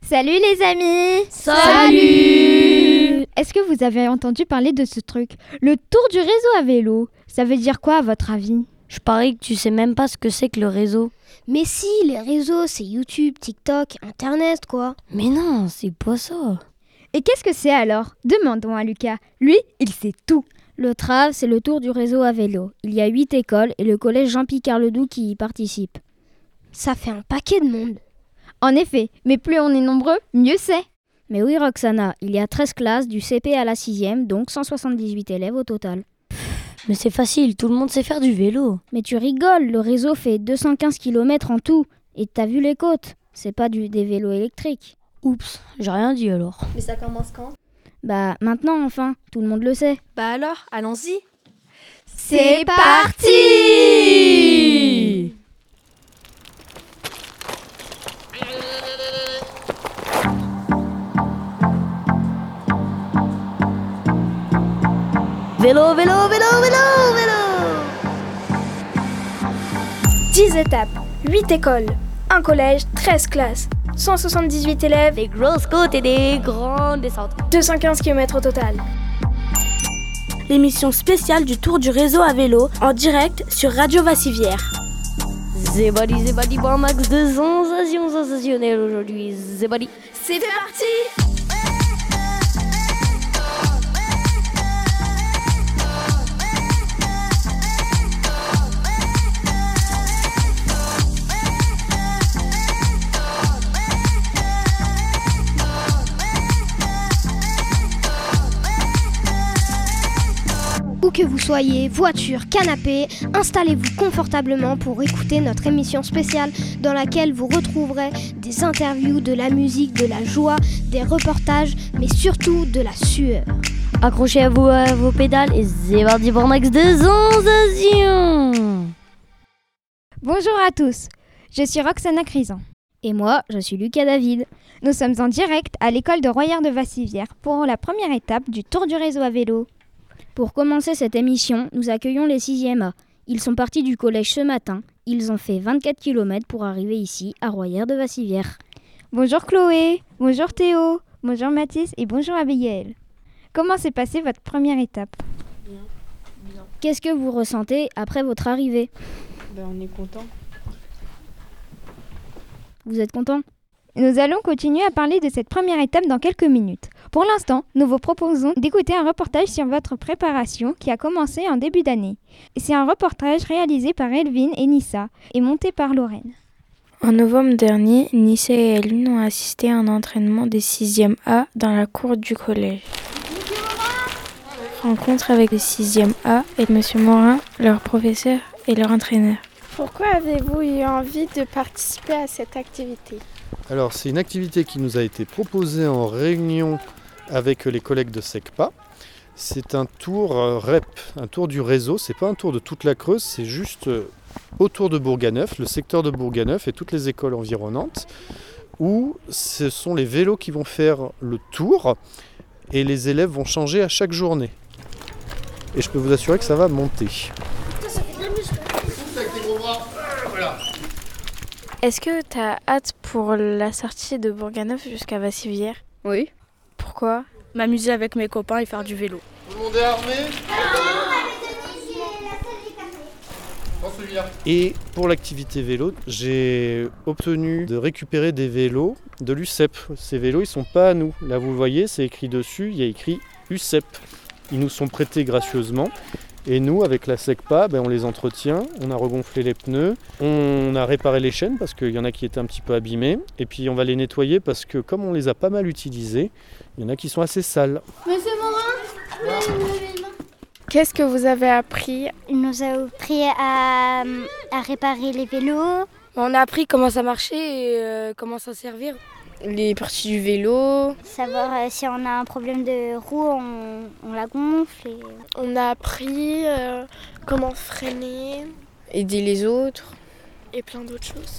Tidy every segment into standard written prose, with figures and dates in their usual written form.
Salut les amis! Salut! Est-ce que vous avez entendu parler de ce truc? Le tour du réseau à vélo. Ça veut dire quoi à votre avis? Je parie que tu sais même pas ce que c'est que le réseau. Mais si, les réseaux, c'est YouTube, TikTok, Internet, quoi. Mais non, c'est pas ça. Et qu'est-ce que c'est alors? Demandons à Lucas. Lui, il sait tout. Le TRAV, c'est le tour du réseau à vélo. Il y a 8 écoles et le collège Jean-Picard Ledoux qui y participe. Ça fait un paquet de monde. En effet, mais plus on est nombreux, mieux c'est. Mais oui Roxana, il y a 13 classes du CP à la 6e, donc 178 élèves au total. Mais c'est facile, tout le monde sait faire du vélo. Mais tu rigoles, le réseau fait 215 km en tout. Et t'as vu les côtes? C'est pas des vélos électriques. Oups, j'ai rien dit alors. Mais ça commence quand? Bah maintenant enfin, tout le monde le sait. Bah alors, allons-y. C'est parti! Vélo, vélo, vélo, vélo, vélo! 10 étapes, 8 écoles, un collège, 13 classes, 178 élèves, Des grosses côtes et des grandes descentes. 215 km au total. L'émission spéciale du Tour du réseau à vélo en direct sur Radio Vassivière. Zébadi, bon max de sensations sensationnelles aujourd'hui. Zébadi. C'est parti! Où que vous soyez, voiture, canapé, installez-vous confortablement pour écouter notre émission spéciale dans laquelle vous retrouverez des interviews, de la musique, de la joie, des reportages, mais surtout de la sueur. Accrochez-vous à vos pédales et zébardi pour max de sensations. Bonjour à tous, je suis Roxana Crisan. Et moi, je suis Lucas David. Nous sommes en direct à l'école de Royère de Vassivière pour la première étape du tour du réseau à vélo. Pour commencer cette émission, nous accueillons les 6e A. Ils sont partis du collège ce matin. Ils ont fait 24 km pour arriver ici, à Royère de Vassivière. Bonjour Chloé, bonjour Théo, bonjour Mathis et bonjour Abigail. Comment s'est passée votre première étape? Bien. Qu'est-ce que vous ressentez après votre arrivée? On est content. Vous êtes content? Nous allons continuer à parler de cette première étape dans quelques minutes. Pour l'instant, nous vous proposons d'écouter un reportage sur votre préparation qui a commencé en début d'année. C'est un reportage réalisé par Elvin et Nissa et monté par Lorraine. En novembre dernier, Nissa et Elvin ont assisté à un entraînement des 6e A dans la cour du collège. Rencontre avec les 6e A et M. Morin, leur professeur et leur entraîneur. Pourquoi avez-vous eu envie de participer à cette activité? Alors, c'est une activité qui nous a été proposée en réunion avec les collègues de SECPA. C'est un tour REP, un tour du réseau. C'est pas un tour de toute la Creuse, c'est juste autour de Bourganeuf, le secteur de Bourganeuf et toutes les écoles environnantes, où ce sont les vélos qui vont faire le tour et les élèves vont changer à chaque journée. Et je peux vous assurer que ça va monter. Est-ce que tu as hâte pour la sortie de Bourganeuf jusqu'à Vassivière? Oui. Pourquoi? M'amuser avec mes copains et faire du vélo. Tout le monde est armé? Et pour l'activité vélo, j'ai obtenu de récupérer des vélos de l'UCEP. Ces vélos, ils sont pas à nous. Là, vous le voyez, c'est écrit dessus, il y a écrit UCEP. Ils nous sont prêtés gracieusement. Et nous, avec la SECPA, on les entretient, on a regonflé les pneus, on a réparé les chaînes parce qu'il y en a qui étaient un petit peu abîmées. Et puis on va les nettoyer parce que comme on les a pas mal utilisés, il y en a qui sont assez sales. Monsieur Morin, Qu'est-ce que vous avez appris? il nous a appris à réparer les vélos. On a appris comment ça marchait et comment s'en servir. Les parties du vélo. Savoir si on a un problème de roue, on la gonfle. On a appris comment freiner Aider les autres. et plein d'autres choses.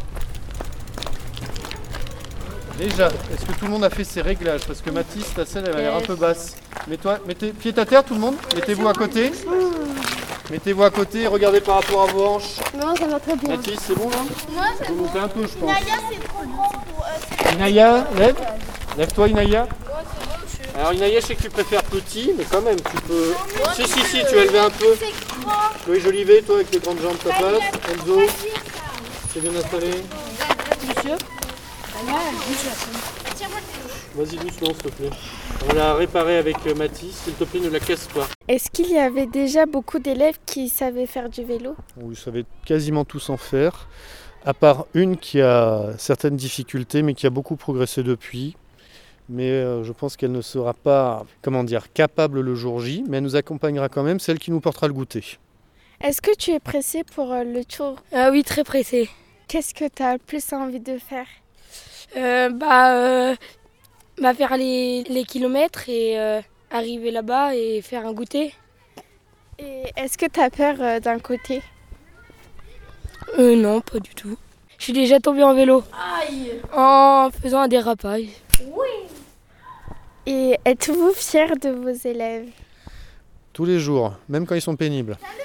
Déjà, est-ce que tout le monde a fait ses réglages? Parce que Mathis, ta selle, elle a l'air un peu basse. Mettez pied à terre tout le monde, mettez-vous à côté. Mettez-vous à côté et regardez par rapport à vos hanches. Non, ça va très bien. Mathis, c'est bon là? Moi, c'est Faut monter un peu, je pense. c'est trop grand pour Inaya, lève-toi Inaya. Alors Inaya, je sais que tu préfères petit, mais quand même, tu peux... Si, tu as levé un peu. Chloé Jolivet, toi avec les grandes jambes, ça passe. Enzo, c'est bien installé. Monsieur. Vas-y doucement s'il te plaît. On l'a réparé avec Mathis, s'il te plaît ne la casse pas. Est-ce qu'il y avait déjà beaucoup d'élèves qui savaient faire du vélo? Oui, ils savaient quasiment tous en faire, à part une qui a certaines difficultés mais qui a beaucoup progressé depuis. Mais je pense qu'elle ne sera pas, capable le jour J, mais elle nous accompagnera quand même, celle qui nous portera le goûter. Est-ce que tu es pressé pour le tour? Oui, très pressé. Qu'est-ce que tu as le plus envie de faire? Faire les kilomètres et arriver là-bas et faire un goûter. Et est-ce que tu as peur d'un côté? Non, pas du tout. Je suis déjà tombée en vélo. Aïe! En faisant un dérapage. Oui! Et êtes-vous fiers de vos élèves? Tous les jours, même quand ils sont pénibles. Salut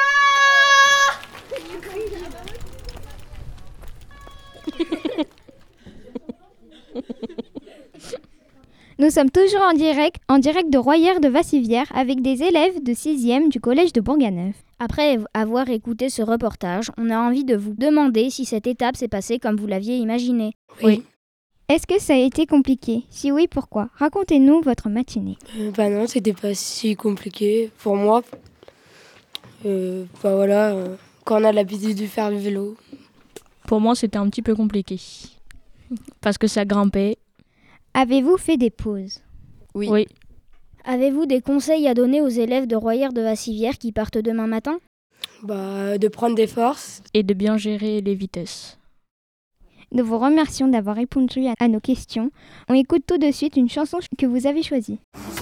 les gens! Nous sommes toujours en direct de Royères de Vassivière avec des élèves de 6e du collège de Bourganeuf. Après avoir écouté ce reportage, on a envie de vous demander si cette étape s'est passée comme vous l'aviez imaginé. Oui. Est-ce que ça a été compliqué? Si oui, pourquoi? Racontez-nous votre matinée. Non, c'était pas si compliqué pour moi. Quand on a l'habitude de faire le vélo. Pour moi, c'était un petit peu compliqué. Parce que ça grimpait. Avez-vous fait des pauses? Oui. Avez-vous des conseils à donner aux élèves de Royères de Vassivière qui partent demain matin? De prendre des forces. Et de bien gérer les vitesses. Nous vous remercions d'avoir répondu à nos questions. On écoute tout de suite une chanson que vous avez choisie.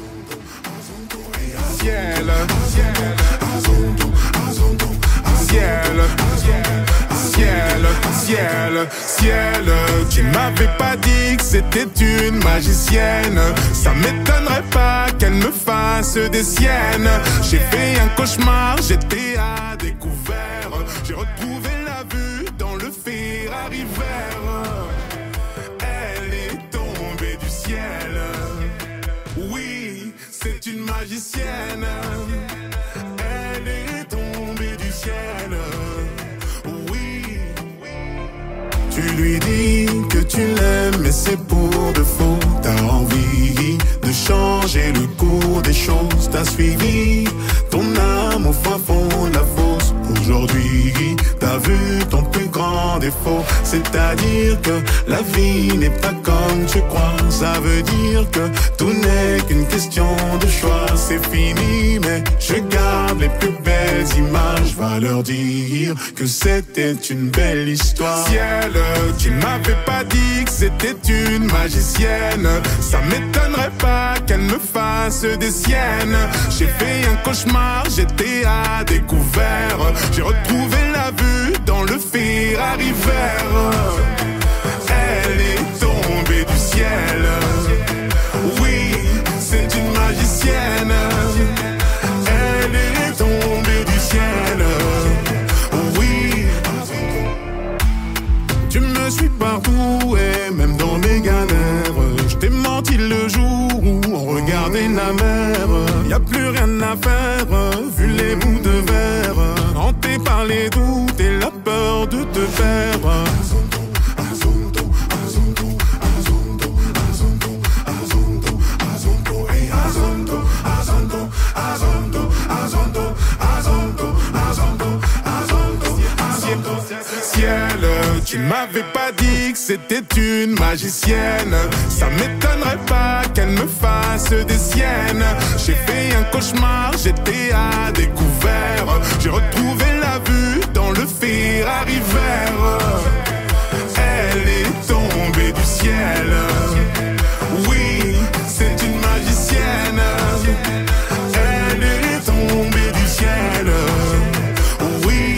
Ciel, tu m'avais pas dit que c'était une magicienne. Ça m'étonnerait pas qu'elle me fasse des siennes. J'ai fait un cauchemar, j'étais à découvert. J'ai retrouvé la vue dans le Ferrari vert. Elle est tombée du ciel. Oui, c'est une magicienne. Elle est tombée du ciel. Tu lui dis que tu l'aimes mais c'est pour de faux. T'as envie de changer le cours des choses. T'as suivi ton âme au fin fond de la fosse. Aujourd'hui t'as vu ton plus grand défaut. C'est-à-dire que la vie n'est pas comme tu crois. Ça veut dire que tout n'est qu'une question de choix. C'est fini mais je garde les plus belles images. Va leur dire que c'était une belle histoire. Ciel, tu m'avais pas dit que c'était une magicienne. Ça m'étonnerait pas qu'elle me fasse des siennes. J'ai fait un cauchemar, j'étais à découvert. J'ai retrouvé la vue dans le Ferrari vert. Elle est tombée du ciel. Oui, c'est une magicienne. Elle est tombée du ciel. Oui. Tu me suis partout et même dans mes galères. Je t'ai menti le jour où on regardait la mer. Y a plus rien à faire, vu les bouts de verre. Hanté par les doutes et la peur de te perdre. Ciel, tu m'avais pas dit que c'était une magicienne. Ça m'étonnerait pas qu'elle me fasse des siennes. J'ai fait un cauchemar, j'étais à découvert. J'ai retrouvé la vue dans le Ferrari vert. Elle est tombée du ciel. Oui, c'est une magicienne. Elle est tombée du ciel. Oui.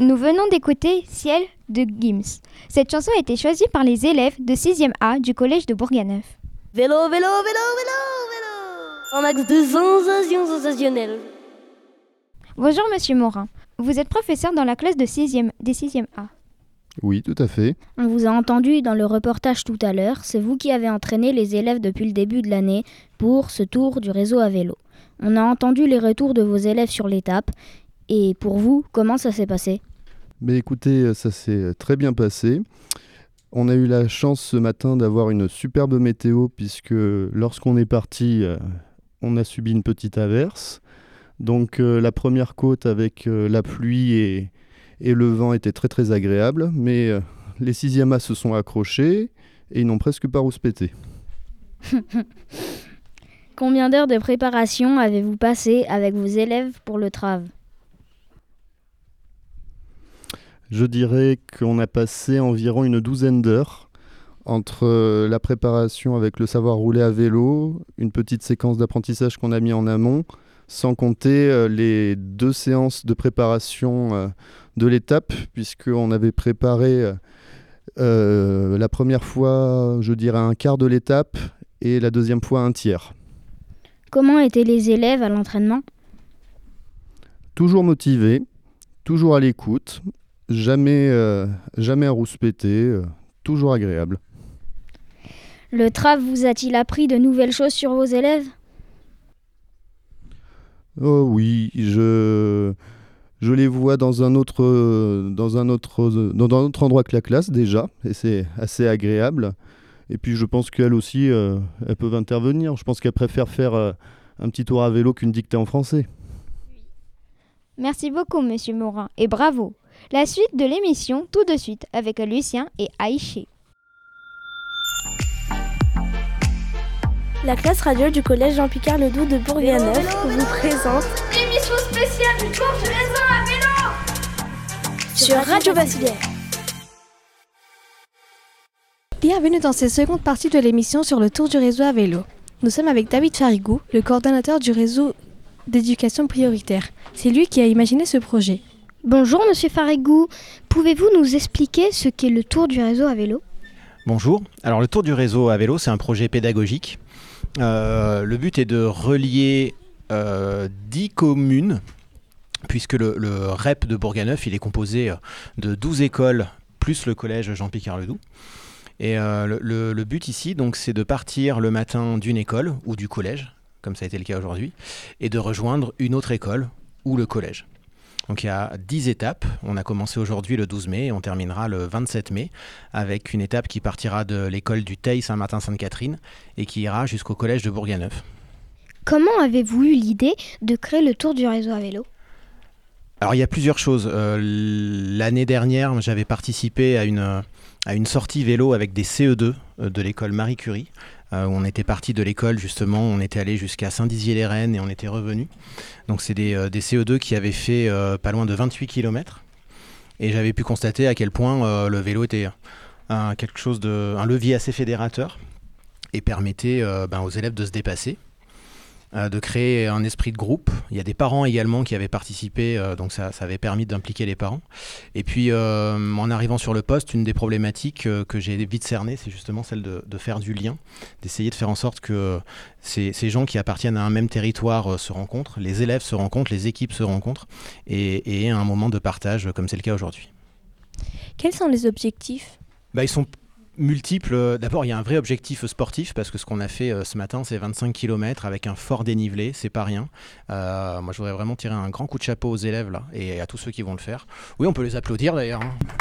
Nous venons d'écouter Ciel de Gims. Cette chanson a été choisie par les élèves de 6e A du collège de Bourganeuf. Vélo, vélo, vélo, vélo, vélo. Un max de sensations sensationnelles. Bonjour Monsieur Morin. Vous êtes professeur dans la classe des 6e A. Oui, tout à fait. On vous a entendu dans le reportage tout à l'heure. C'est vous qui avez entraîné les élèves depuis le début de l'année pour ce tour du réseau à vélo. On a entendu les retours de vos élèves sur l'étape. Et pour vous, comment ça s'est passé ? Mais écoutez, ça s'est très bien passé. On a eu la chance ce matin d'avoir une superbe météo puisque lorsqu'on est parti, on a subi une petite averse. Donc la première côte avec la pluie et le vent était très très agréable. Mais les 6e A se sont accrochés et ils n'ont presque pas rouspété. Combien d'heures de préparation avez-vous passé avec vos élèves pour le trave ? Je dirais qu'on a passé environ une 12aine d'heures entre la préparation avec le savoir rouler à vélo, une petite séquence d'apprentissage qu'on a mis en amont, sans compter les 2 séances de préparation de l'étape, puisqu'on avait préparé la première fois, je dirais, un quart de l'étape et la deuxième fois un tiers. Comment étaient les élèves à l'entraînement ? Toujours motivés, toujours à l'écoute. Jamais à rouspéter, toujours agréable. Le trave vous a-t-il appris de nouvelles choses sur vos élèves ? Oh oui, je les vois dans un autre endroit que la classe déjà, et c'est assez agréable. Et puis je pense qu'elles aussi, elles peuvent intervenir. Je pense qu'elles préfèrent faire un petit tour à vélo qu'une dictée en français. Merci beaucoup Monsieur Morin et bravo. La suite de l'émission tout de suite avec Lucien et Aïché. La classe radio du collège Jean-Picard Ledoux de Bourganeuf vous présente l'émission spéciale du tour du réseau à vélo sur Radio Bassillaire. Bienvenue dans cette seconde partie de l'émission sur le tour du réseau à vélo. Nous sommes avec David Farigou, le coordonnateur du réseau d'éducation prioritaire. C'est lui qui a imaginé ce projet. Bonjour Monsieur Farigou, pouvez-vous nous expliquer ce qu'est le tour du réseau à vélo ? Bonjour, alors le tour du réseau à vélo c'est un projet pédagogique. Le but est de relier 10 communes, puisque le REP de Bourganeuf il est composé de 12 écoles plus le collège Jean-Picard Ledoux. Et le but ici donc, c'est de partir le matin d'une école ou du collège, comme ça a été le cas aujourd'hui, et de rejoindre une autre école ou le collège. Donc il y a 10 étapes, on a commencé aujourd'hui le 12 mai et on terminera le 27 mai avec une étape qui partira de l'école du Teil Saint-Martin-Sainte-Catherine et qui ira jusqu'au collège de Bourganeuf. Comment avez-vous eu l'idée de créer le tour du réseau à vélo ? Alors il y a plusieurs choses. L'année dernière, j'avais participé à une sortie vélo avec des CE2 de l'école Marie Curie. Où on était parti de l'école justement, on était allé jusqu'à Saint-Dizier-les-Rennes et on était revenu. Donc c'est des CE2 qui avaient fait pas loin de 28 km. Et j'avais pu constater à quel point le vélo était un levier assez fédérateur et permettait aux élèves de se dépasser, de créer un esprit de groupe. Il y a des parents également qui avaient participé, donc ça avait permis d'impliquer les parents. Et puis en arrivant sur le poste, une des problématiques que j'ai vite cernées, c'est justement celle de faire du lien, d'essayer de faire en sorte que ces gens qui appartiennent à un même territoire se rencontrent, les élèves se rencontrent, les équipes se rencontrent, et un moment de partage comme c'est le cas aujourd'hui. Quels sont les objectifs ? Ils sont multiples. D'abord, il y a un vrai objectif sportif parce que ce qu'on a fait ce matin, c'est 25 km avec un fort dénivelé, c'est pas rien. Moi, je voudrais vraiment tirer un grand coup de chapeau aux élèves là et à tous ceux qui vont le faire. Oui, on peut les applaudir d'ailleurs.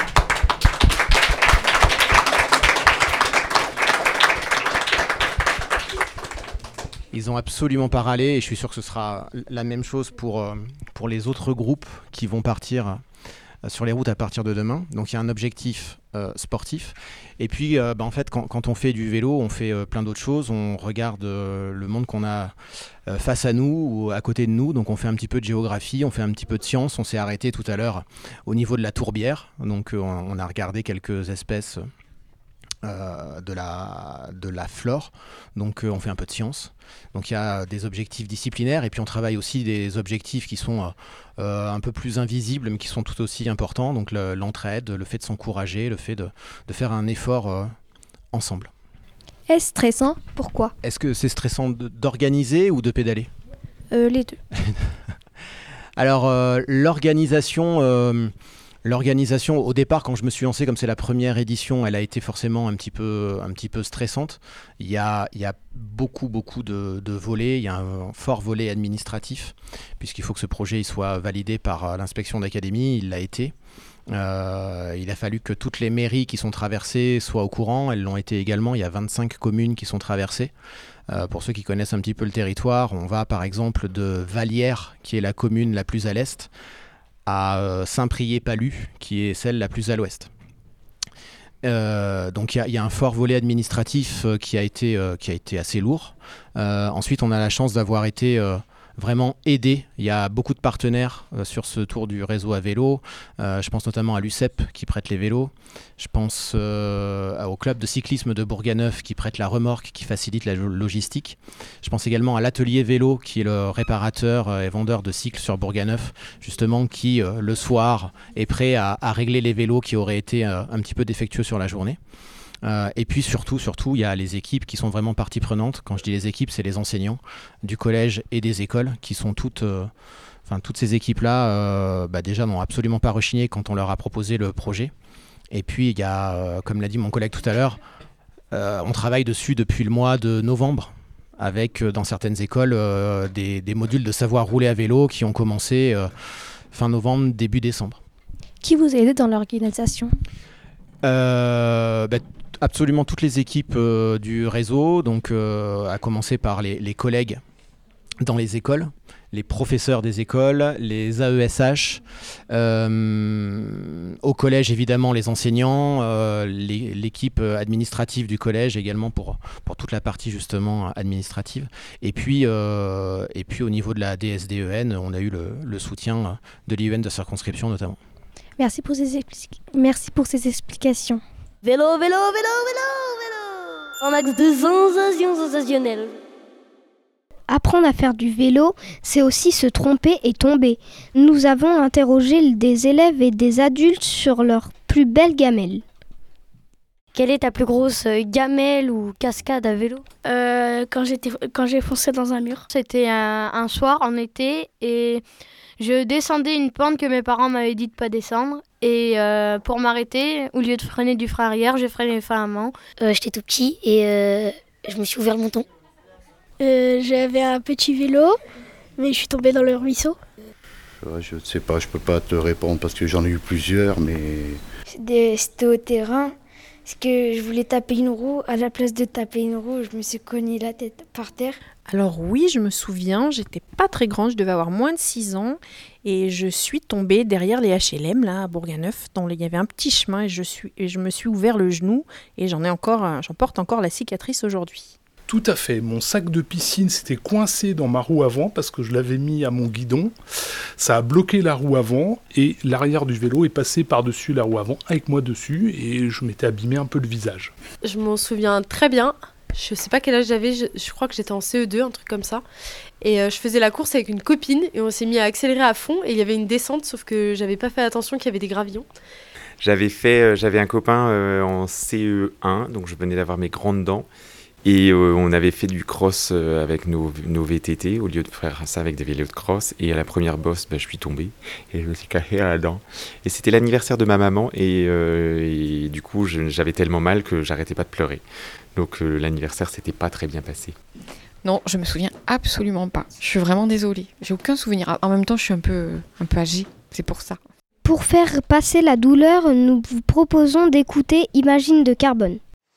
Ils ont absolument pas râlé et je suis sûr que ce sera la même chose pour les autres groupes qui vont partir sur les routes à partir de demain. Donc il y a un objectif sportif. Et puis en fait quand on fait du vélo, on fait plein d'autres choses. On regarde le monde qu'on a face à nous ou à côté de nous. Donc on fait un petit peu de géographie, on fait un petit peu de science. On s'est arrêté tout à l'heure au niveau de la tourbière. Donc on a regardé quelques espèces de la flore, donc on fait un peu de sciences. Donc il y a des objectifs disciplinaires et puis on travaille aussi des objectifs qui sont un peu plus invisibles mais qui sont tout aussi importants, donc l'entraide, le fait de s'encourager, le fait de faire un effort ensemble. Est-ce stressant? Pourquoi? Est-ce que c'est stressant d'organiser ou de pédaler? Les deux. Alors l'organisation, au départ, quand je me suis lancé, comme c'est la première édition, elle a été forcément un petit peu stressante. Il y a beaucoup de volets. Il y a un fort volet administratif, puisqu'il faut que ce projet il soit validé par l'inspection d'académie. Il l'a été. Il a fallu que toutes les mairies qui sont traversées soient au courant. Elles l'ont été également. Il y a 25 communes qui sont traversées. Pour ceux qui connaissent un petit peu le territoire, on va par exemple de Vallières, qui est la commune la plus à l'est, à Saint-Priest-Palu, qui est celle la plus à l'ouest. Donc il y a un fort volet administratif qui a été assez lourd. Ensuite, on a la chance d'avoir été vraiment aidé. Il y a beaucoup de partenaires sur ce tour du réseau à vélo. Je pense notamment à l'UCEP qui prête les vélos. Je pense au club de cyclisme de Bourganeuf qui prête la remorque, qui facilite la logistique. Je pense également à l'atelier vélo qui est le réparateur et vendeur de cycles sur Bourganeuf, justement qui le soir est prêt à régler les vélos qui auraient été un petit peu défectueux sur la journée. Et puis surtout, il y a les équipes qui sont vraiment partie prenante. Quand je dis les équipes, c'est les enseignants du collège et des écoles qui sont toutes ces équipes-là, déjà n'ont absolument pas rechigné quand on leur a proposé le projet. Et puis il y a, comme l'a dit mon collègue tout à l'heure, on travaille dessus depuis le mois de novembre avec dans certaines écoles des modules de savoir rouler à vélo qui ont commencé fin novembre, début décembre. Qui vous a aidé dans l'organisation? Absolument toutes les équipes du réseau, donc à commencer par les collègues dans les écoles, les professeurs des écoles, les AESH, au collège évidemment les enseignants, l'équipe administrative du collège également pour toute la partie justement administrative. Et puis au niveau de la DSDEN, on a eu le soutien de l'IEN de circonscription notamment. Merci pour ces explications. Vélo. Un max de sensations sensationnelles. Apprendre à faire du vélo, c'est aussi se tromper et tomber. Nous avons interrogé des élèves et des adultes sur leurs plus belles gamelles. Quelle est ta plus grosse gamelle ou cascade à vélo? Quand j'ai foncé dans un mur. C'était un soir en été et je descendais une pente que mes parents m'avaient dit de pas descendre. Et pour m'arrêter, au lieu de freiner du frein arrière, j'ai freiné le frein avant. J'étais tout petit et je me suis ouvert le menton. J'avais un petit vélo, mais je suis tombée dans le ruisseau. Je ne sais pas, je peux pas te répondre parce que j'en ai eu plusieurs, mais... C'était au terrain, parce que je voulais taper une roue. À la place de taper une roue, je me suis cogné la tête par terre. Alors oui, je me souviens, j'étais pas très grande, je devais avoir moins de 6 ans et je suis tombée derrière les HLM là à Bourganeuf, il y avait un petit chemin et je me suis ouvert le genou et j'en porte encore la cicatrice aujourd'hui. Tout à fait, mon sac de piscine s'était coincé dans ma roue avant parce que je l'avais mis à mon guidon. Ça a bloqué la roue avant et l'arrière du vélo est passé par-dessus la roue avant avec moi dessus et je m'étais abîmé un peu le visage. Je m'en souviens très bien. Je sais pas quel âge j'avais, je crois que j'étais en CE2, un truc comme ça. Et je faisais la course avec une copine et on s'est mis à accélérer à fond et il y avait une descente, sauf que j'avais pas fait attention qu'il y avait des gravillons. J'avais un copain en CE1, donc je venais d'avoir mes grandes dents. Et on avait fait du cross avec nos VTT au lieu de faire ça avec des vélos de cross. Et à la première bosse, je suis tombé et je me suis cassé la dent. Et c'était l'anniversaire de ma maman et du coup j'avais tellement mal que j'arrêtais pas de pleurer. Donc l'anniversaire s'était pas très bien passé. Non, je me souviens absolument pas. Je suis vraiment désolée. J'ai aucun souvenir. En même temps, je suis un peu âgée. C'est pour ça. Pour faire passer la douleur, nous vous proposons d'écouter Imagine de Carbone.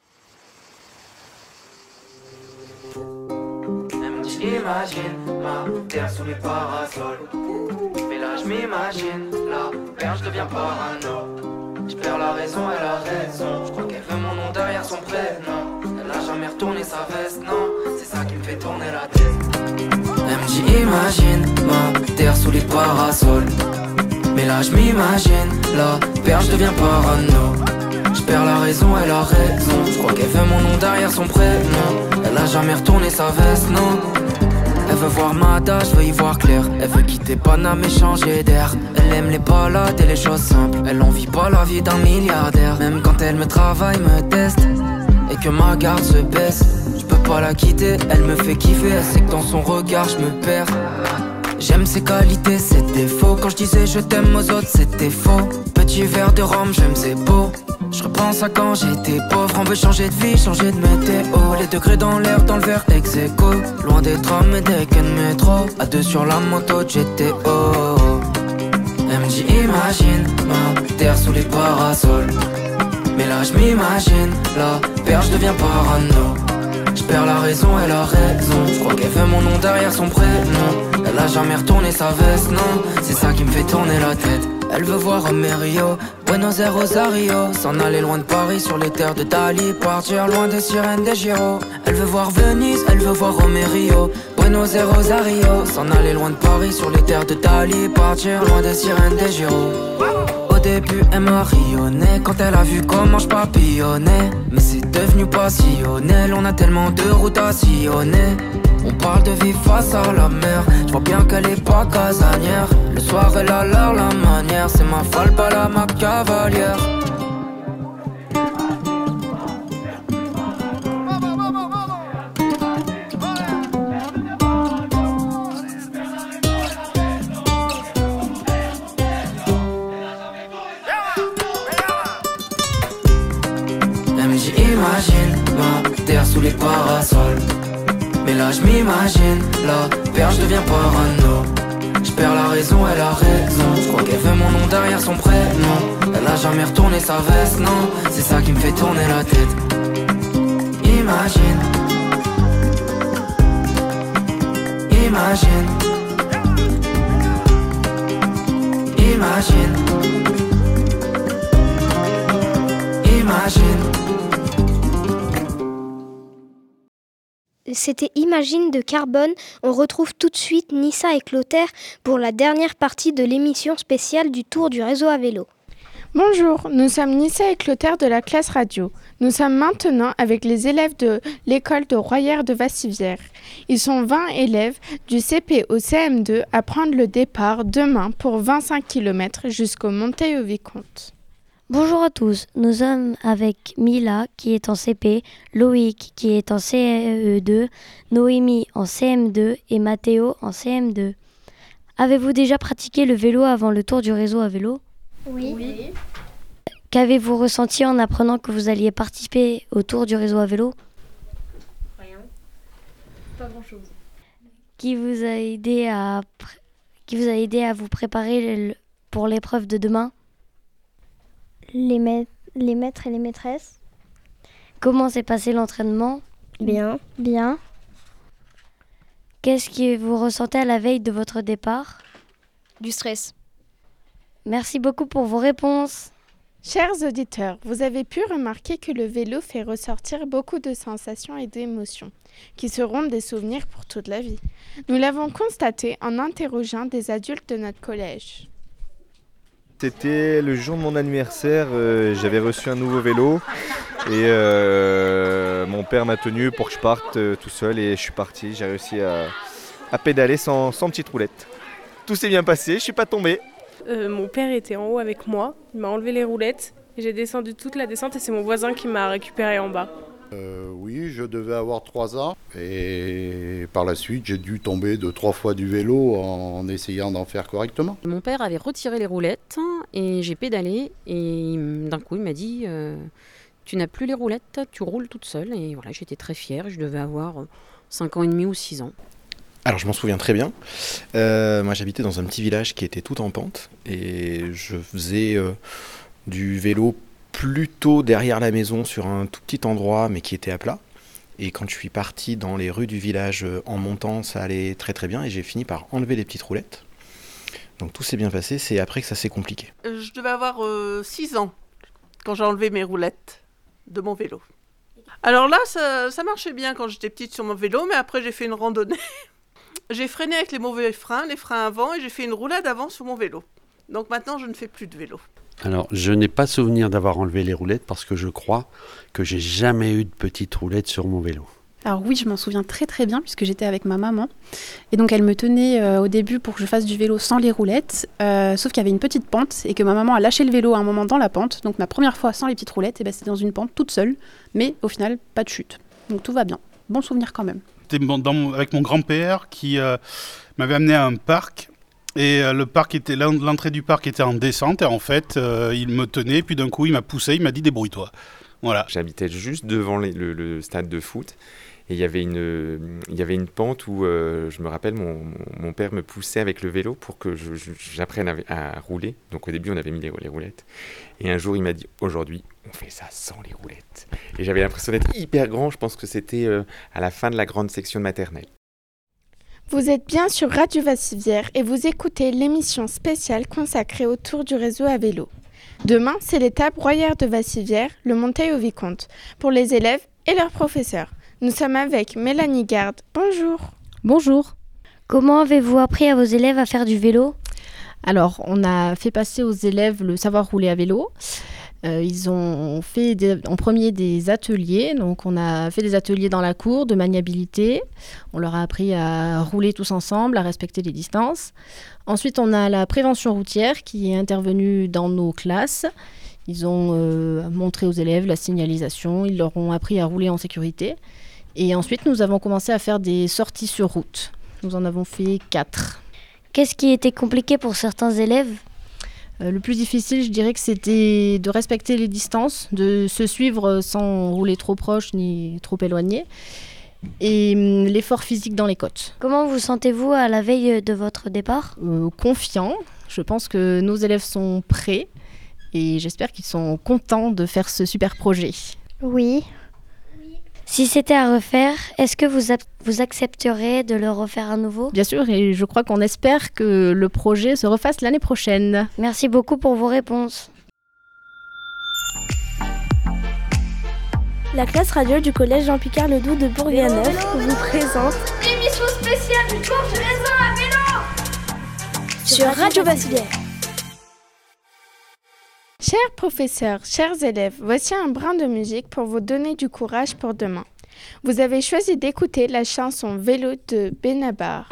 Imagine ma terre sous les parasols. Mais là je m'imagine, la perche devient parano. Je perds la raison, elle a raison. Je crois qu'elle veut mon nom derrière son prénom. Elle n'a jamais retourné sa veste, non. C'est ça qui me fait tourner la tête. Elle me dit imagine ma terre sous les parasols. Mais là je m'imagine, la perche devient parano. Je perds la raison, elle a raison. Je crois qu'elle veut mon nom derrière son prénom. Elle a jamais retourné sa veste, non. Elle veut voir Mada, je veux y voir clair. Elle veut quitter Paname et changer d'air. Elle aime les balades et les choses simples. Elle envie pas la vie d'un milliardaire. Même quand elle me travaille, me teste et que ma garde se baisse, je peux pas la quitter, elle me fait kiffer. Elle sait que dans son regard je me perds. J'aime ses qualités, ses défauts. Quand je disais je t'aime aux autres, c'était faux. Petit verre de rhum, j'aime ses beaux. Je repense à quand j'étais pauvre. On veut changer de vie, changer de météo. Les degrés dans l'air, dans le verre ex-aequo. Loin des trams et des quais de métro. À deux sur la moto de GTO. Elle me dit imagine ma terre sous les parasols. Mais là je m'imagine, la perche devient parano. Je perds la raison, elle a raison. Je crois qu'elle veut mon nom derrière son prénom. Elle a jamais retourné sa veste, non. C'est ça qui me fait tourner la tête. Elle veut voir Romerio, Buenos Aires, Rosario. S'en aller loin de Paris sur les terres de Dali. Partir loin des sirènes des Giro. Elle veut voir Venise, elle veut voir Romerio, Buenos Aires, Rosario. S'en aller loin de Paris sur les terres de Dali. Partir loin des sirènes des Giro. Au début elle m'a rayonné quand elle a vu comment je papillonnais. Mais c'est devenu passionnel, on a tellement de routes à sillonner. On parle de vivre face à la mer. Je vois bien qu'elle est pas casanière. Le soir elle a l'air la manière. C'est ma falba la ma cavalière. Elle me dit imagine ma terre sous les parasols. Mais là je m'imagine, la perche devient parano. Je perds la raison, elle a raison. Je crois qu'elle veut mon nom derrière son prénom. Elle a jamais retourné sa veste, non. C'est ça qui me fait tourner la tête. Imagine. Imagine. Imagine. Imagine. C'était Imagine de Carbone. On retrouve tout de suite Nissa et Clotaire pour la dernière partie de l'émission spéciale du Tour du réseau à vélo. Bonjour, nous sommes Nissa et Clotaire de la classe radio. Nous sommes maintenant avec les élèves de l'école de Royères de Vassivière. Ils sont 20 élèves du CP au CM2 à prendre le départ demain pour 25 km jusqu'au Monteil-au-Vicomte. Bonjour à tous, nous sommes avec Mila qui est en CP, Loïc qui est en CE2, Noémie en CM2 et Mathéo en CM2. Avez-vous déjà pratiqué le vélo avant le tour du réseau à vélo ? Oui. Qu'avez-vous ressenti en apprenant que vous alliez participer au tour du réseau à vélo ? Rien. Pas grand-chose. Qui vous a aidé à vous préparer pour l'épreuve de demain ? Les maîtres et les maîtresses. Comment s'est passé l'entraînement ? Bien. Qu'est-ce que vous ressentez à la veille de votre départ ? Du stress. Merci beaucoup pour vos réponses. Chers auditeurs, vous avez pu remarquer que le vélo fait ressortir beaucoup de sensations et d'émotions, qui seront des souvenirs pour toute la vie. Nous l'avons constaté en interrogeant des adultes de notre collège. C'était le jour de mon anniversaire, j'avais reçu un nouveau vélo et mon père m'a tenu pour que je parte tout seul et je suis parti. J'ai réussi à pédaler sans petite roulette. Tout s'est bien passé, je suis pas tombé. Mon père était en haut avec moi, il m'a enlevé les roulettes et j'ai descendu toute la descente et c'est mon voisin qui m'a récupéré en bas. Oui, je devais avoir 3 ans et par la suite j'ai dû tomber 2-3 fois du vélo en essayant d'en faire correctement. Mon père avait retiré les roulettes et j'ai pédalé et d'un coup il m'a dit tu n'as plus les roulettes, tu roules toute seule et voilà, j'étais très fière, je devais avoir 5 ans et demi ou 6 ans. Alors je m'en souviens très bien, moi j'habitais dans un petit village qui était tout en pente et je faisais du vélo plutôt derrière la maison sur un tout petit endroit mais qui était à plat. Et quand je suis parti dans les rues du village en montant, ça allait très très bien et j'ai fini par enlever les petites roulettes. Donc tout s'est bien passé, c'est après que ça s'est compliqué. Je devais avoir 6 ans quand j'ai enlevé mes roulettes de mon vélo. Alors là, ça marchait bien quand j'étais petite sur mon vélo, mais après j'ai fait une randonnée. J'ai freiné avec les mauvais freins, les freins avant, et j'ai fait une roulade avant sur mon vélo. Donc maintenant, je ne fais plus de vélo. Alors, je n'ai pas souvenir d'avoir enlevé les roulettes parce que je crois que j'ai jamais eu de petite roulette sur mon vélo. Alors oui, je m'en souviens très très bien puisque j'étais avec ma maman. Et donc elle me tenait au début pour que je fasse du vélo sans les roulettes. Sauf qu'il y avait une petite pente et que ma maman a lâché le vélo à un moment dans la pente. Donc ma première fois sans les petites roulettes, c'était dans une pente toute seule. Mais au final, pas de chute. Donc tout va bien. Bon souvenir quand même. C'était avec mon grand-père qui m'avait amené à un parc. Et l'entrée du parc était en descente. Et en fait, il me tenait. Puis d'un coup, il m'a poussé. Il m'a dit « débrouille-toi ». Voilà. J'habitais juste devant le stade de foot. Et il y avait une pente où, je me rappelle, mon père me poussait avec le vélo pour que j'apprenne à rouler. Donc au début, on avait mis les roulettes. Et un jour, il m'a dit, aujourd'hui, on fait ça sans les roulettes. Et j'avais l'impression d'être hyper grand. Je pense que c'était à la fin de la grande section de maternelle. Vous êtes bien sur Radio Vassivière et vous écoutez l'émission spéciale consacrée au tour du réseau à vélo. Demain, c'est l'étape Royère de Vassivière, le Monteil-au-Vicomte, pour les élèves et leurs professeurs. Nous sommes avec Mélanie Garde. Bonjour. Bonjour. Comment avez-vous appris à vos élèves à faire du vélo ? Alors, on a fait passer aux élèves le savoir rouler à vélo. Ils ont fait en premier des ateliers. Donc, on a fait des ateliers dans la cour de maniabilité. On leur a appris à rouler tous ensemble, à respecter les distances. Ensuite, on a la prévention routière qui est intervenue dans nos classes. Ils ont montré aux élèves la signalisation. Ils leur ont appris à rouler en sécurité. Et ensuite, nous avons commencé à faire des sorties sur route. Nous en avons fait 4. Qu'est-ce qui était compliqué pour certains élèves ? Le plus difficile, je dirais que c'était de respecter les distances, de se suivre sans rouler trop proche ni trop éloigné, et l'effort physique dans les côtes. Comment vous sentez-vous à la veille de votre départ ? Confiant. Je pense que nos élèves sont prêts et j'espère qu'ils sont contents de faire ce super projet. Oui. Si c'était à refaire, est-ce que vous accepteriez de le refaire à nouveau ? Bien sûr, et je crois qu'on espère que le projet se refasse l'année prochaine. Merci beaucoup pour vos réponses. La classe radio du collège Jean-Picard Ledoux de Bourganeuf vous présente l'émission spéciale du tour du réseau à vélo sur Radio Vassivière. Chers professeurs, chers élèves, voici un brin de musique pour vous donner du courage pour demain. Vous avez choisi d'écouter la chanson Vélo de Benabar.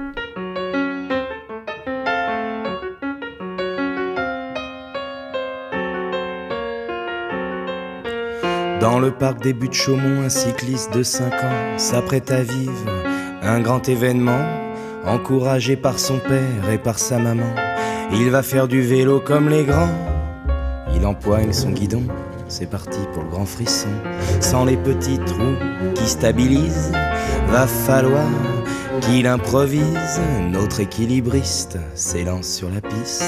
Dans le parc des Buttes Chaumont, un cycliste de 5 ans s'apprête à vivre un grand événement. Encouragé par son père et par sa maman, il va faire du vélo comme les grands. Il empoigne son guidon, c'est parti pour le grand frisson. Sans les petites roues qui stabilisent, va falloir qu'il improvise. Notre équilibriste s'élance sur la piste.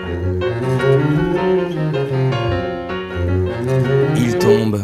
Il tombe.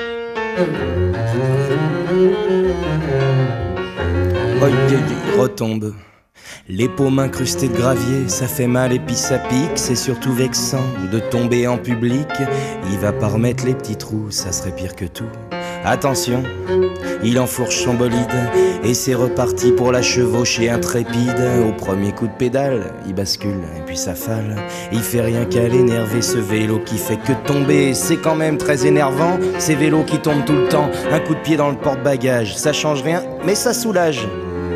Il retombe. Les paumes incrustées de gravier, ça fait mal et puis ça pique. C'est surtout vexant de tomber en public. Il va pas remettre les petits trous, ça serait pire que tout. Attention, il enfourche son bolide et c'est reparti pour la chevauchée intrépide. Au premier coup de pédale, il bascule et puis ça fale. Il fait rien qu'à l'énerver, ce vélo qui fait que tomber. C'est quand même très énervant, ces vélos qui tombent tout le temps. Un coup de pied dans le porte-bagages, ça change rien mais ça soulage.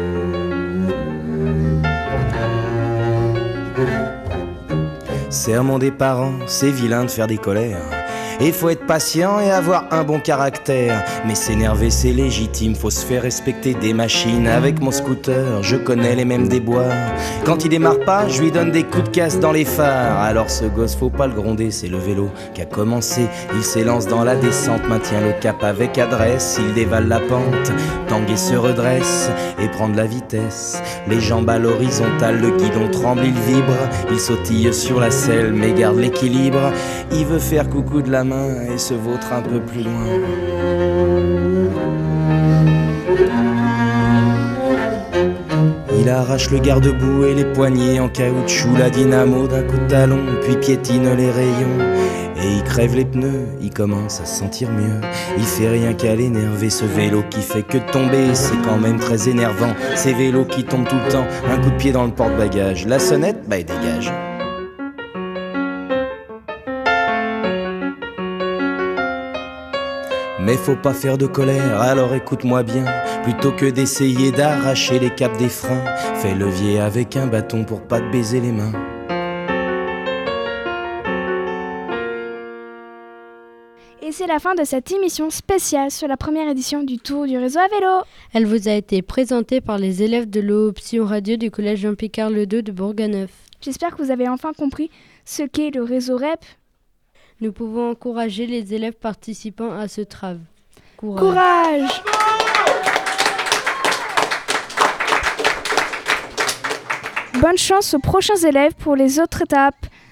Sermon des parents, c'est vilain de faire des colères. Et faut être patient et avoir un bon caractère. Mais s'énerver c'est légitime, faut se faire respecter des machines. Avec mon scooter, je connais les mêmes déboires. Quand il démarre pas, je lui donne des coups de casse dans les phares. Alors ce gosse, faut pas le gronder, c'est le vélo qui a commencé. Il s'élance dans la descente, maintient le cap avec adresse. Il dévale la pente, tangue et se redresse et prend de la vitesse. Les jambes à l'horizontale, le guidon tremble, il vibre. Il sautille sur la selle mais garde l'équilibre. Il veut faire coucou de la main et se vautre un peu plus loin. Il arrache le garde-boue et les poignées en caoutchouc, la dynamo d'un coup de talon, puis piétine les rayons. Et il crève les pneus, il commence à se sentir mieux. Il fait rien qu'à l'énerver, ce vélo qui fait que tomber. C'est quand même très énervant, ces vélos qui tombent tout le temps. Un coup de pied dans le porte-bagages, la sonnette, il dégage. Mais faut pas faire de colère, alors écoute-moi bien. Plutôt que d'essayer d'arracher les capes des freins, fais levier avec un bâton pour pas te baiser les mains. Et c'est la fin de cette émission spéciale sur la première édition du Tour du réseau à vélo. Elle vous a été présentée par les élèves de l'option radio du collège Jean-Picard Le 2 de Bourganeuf. J'espère que vous avez enfin compris ce qu'est le réseau REP. Nous pouvons encourager les élèves participants à ce travail. Courage! Bonne chance aux prochains élèves pour les autres étapes.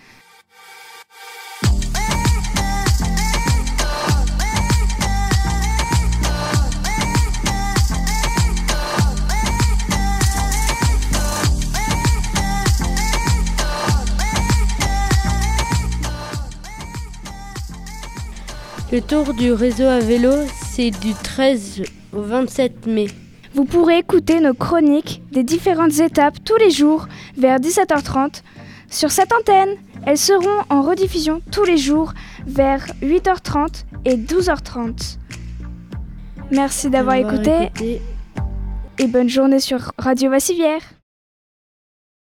Le tour du réseau à vélo, c'est du 13 au 27 mai. Vous pourrez écouter nos chroniques des différentes étapes tous les jours vers 17h30 sur cette antenne. Elles seront en rediffusion tous les jours vers 8h30 et 12h30. Merci d'avoir écouté et bonne journée sur Radio Vassivière.